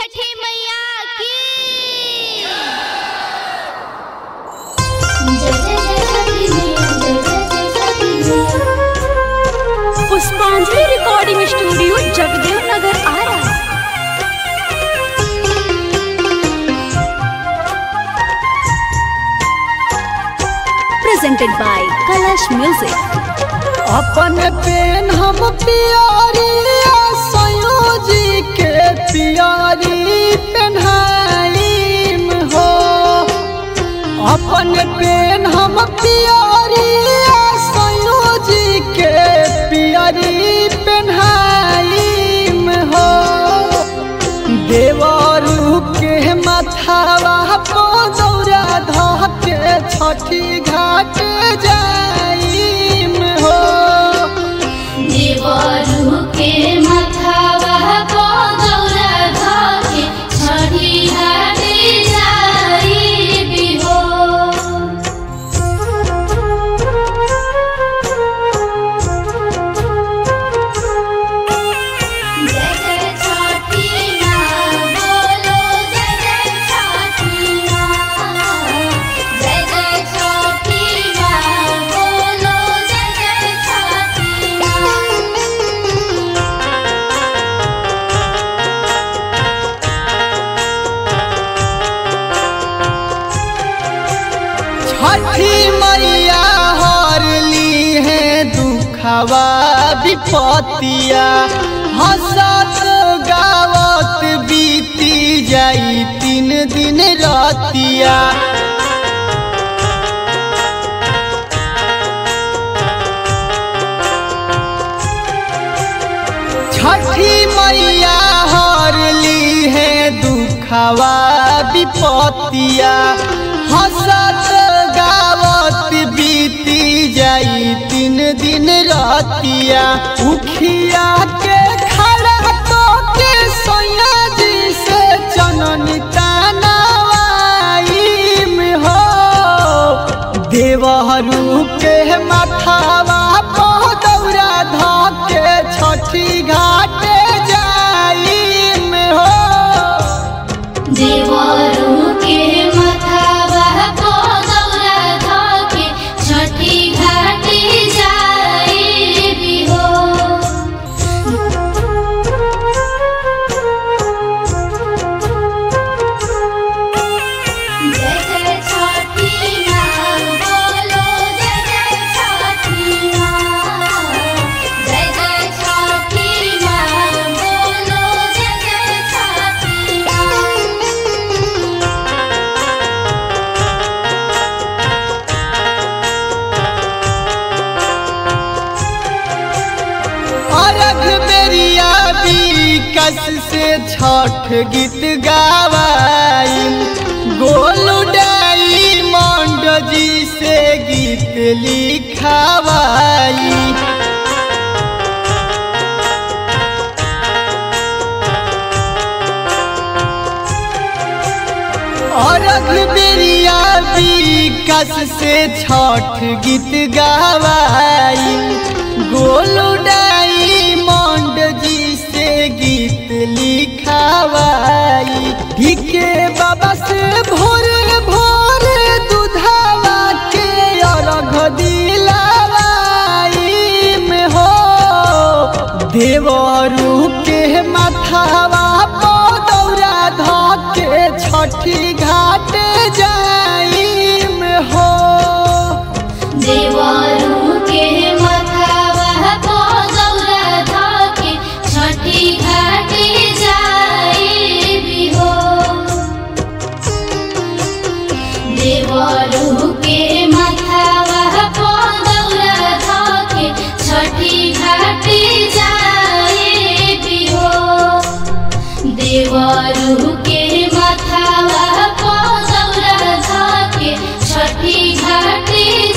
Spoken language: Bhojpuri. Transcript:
छठी मैया की। पुष्पांजलि रिकॉर्डिंग स्टूडियो जगदेव नगर आ रहा है। Presented by Kalash music. अपन पेन हम प्यारी सयोजी के प्यारी पेन्हाइम हो। अपन पेन हम प्यारी सयोजी के प्यारी पेन्हाइम हो। देवरू के माथावा पौरा धके छठी घाट जाइम हो। देवरू के माथावा पौरा धके छठी घाट जाइबी हो। जय जय छठी माँ बोलो, जय जय छठी माँ। जय जय छठी माँ बोलो, जय जय छठी माँ। छठी मैया हरली है दुखवा विपतिया। हंसत गावत बीती जाई 3 दिन रतिया। छठी मैया हरली है दुखवा विपतिया। हंसत गावत बीती जाई 3 दिन रतिया। उखिया के खड़ा तो के सोया जी से चनन तनवाइम हो। देवहरू के माथावा पौरा धके छठी घाट जाइम हो। देवरू के माथावा पौरा धके छठी घाट जाइबी हो। जय जय छठी माँ बोलो, जय जय छठी माँ। जय जय छठी माँ बोलो, जय जय छठी माँ। अर्घ बेरिया विकस से छठ गीत गावाई। गोलू डायमंड जी से गीत लिखवाई। अर्घ बेरिया विकस से छठ गीत गावाई। गोलू डायमंड जी से गीत लिखवाई। ढीके बाबा से भोर भोर दूधवा के अर्घ दिलावाई में हो। देवरू के माथावा पौरा धके छठी घाट जाइम हो। देवरू के माथावा पौरा धके छठी घाट जाइबी हो। देवरू के माथावा पौरा धके छठी घाट जाइबी हो। देवरू के माथावा पौरा धके छठी घाट